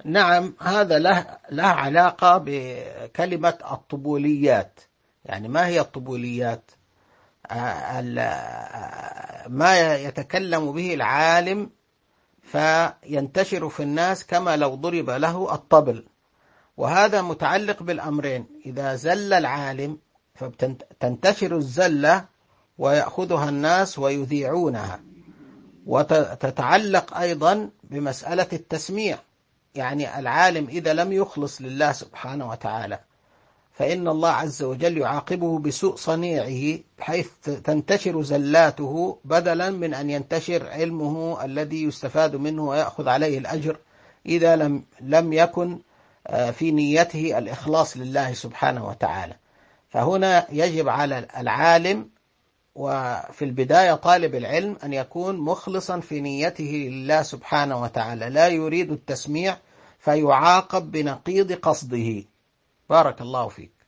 نعم، هذا له علاقة بكلمة الطبوليات. يعني ما هي الطبوليات؟ ما يتكلم به العالم فينتشر في الناس كما لو ضرب له الطبل. وهذا متعلق بالأمرين: إذا زل العالم فتنتشر الزلة ويأخذها الناس ويذيعونها، وتتعلق أيضا بمسألة التسميع. يعني العالم إذا لم يخلص لله سبحانه وتعالى فإن الله عز وجل يعاقبه بسوء صنيعه، حيث تنتشر زلاته بدلا من أن ينتشر علمه الذي يستفاد منه ويأخذ عليه الأجر، إذا لم يكن في نيته الإخلاص لله سبحانه وتعالى. فهنا يجب على العالم وفي البداية طالب العلم أن يكون مخلصا في نيته لله سبحانه وتعالى، لا يريد التسميع فيعاقب بنقيض قصده. بارك الله فيك.